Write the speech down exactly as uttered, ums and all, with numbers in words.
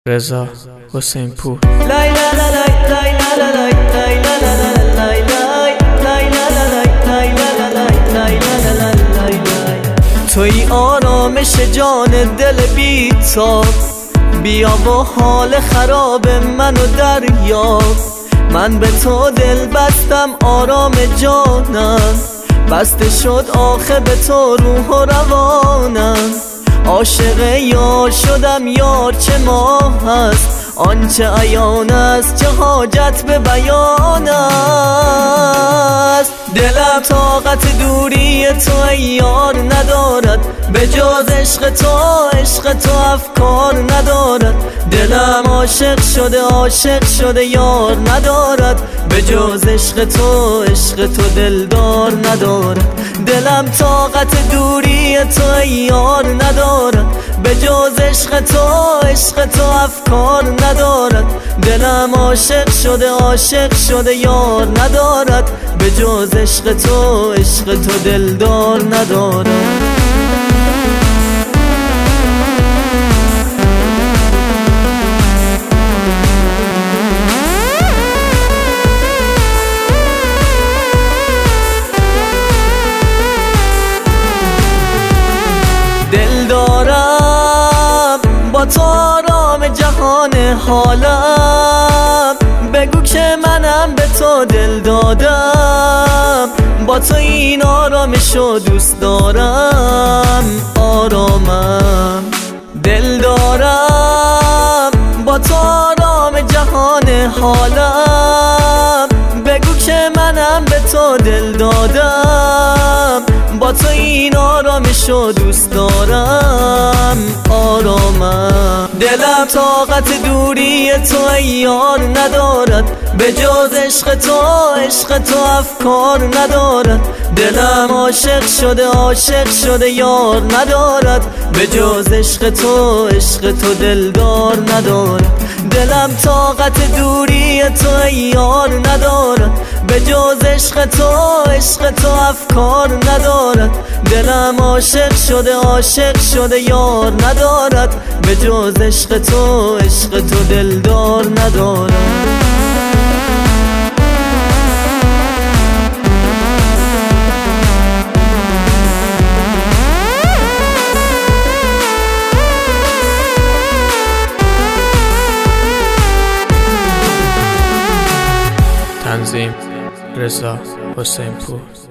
رضا حسین پور. توی آرامش جان دل بی‌تاب، بیا با حال خراب منو دریاب. من به تو دل بستم آرام جانم، بسته شد آخه به تو روح و روانم. عاشق یار شدم، یار چه ماه هست، آنچه عیان است چه حاجت به بیان است. دلم طاقت دوری تو ای یار ندارد، به جز عشق تو عشق تو افکار ندارد. دلم عاشق شده عاشق شده یار ندارد، به جز عشق تو عشق تو دلدار ندارد. دلم طاقت دوری تو ای یار ندارد، به جز عشق تو عشق تو افکار ندارد. دلم عاشق شده عاشق شده یار ندارد، به جز عشق تو عشق تو دلدار ندارد. دل دارم با تو آرام جهان حالم، بگو که منم به تو دل دادم. با تو این آرامشو دوست دارم آرامم. دل دارم با تو آرام جهان حالم، بگو که منم به تو دل دادم. با تو این آرامشو دوست دارم آرامم. دلم طاقت دوری تو ای یار ندارد، به جز عشق تو عشق تو افکار ندارد. دلم عاشق شده عاشق شده یار ندارد، به جز عشق تو عشق تو دلدار ندارد. دلم طاقت دوری تو ای یار ندارد، به جز عشق تو عشق تو افکار ندارد. دلم عاشق شده عاشق شده یار ندارد، به جز عشق تو عشق تو دلدار ندارد. تنظیم رضا حسین پور.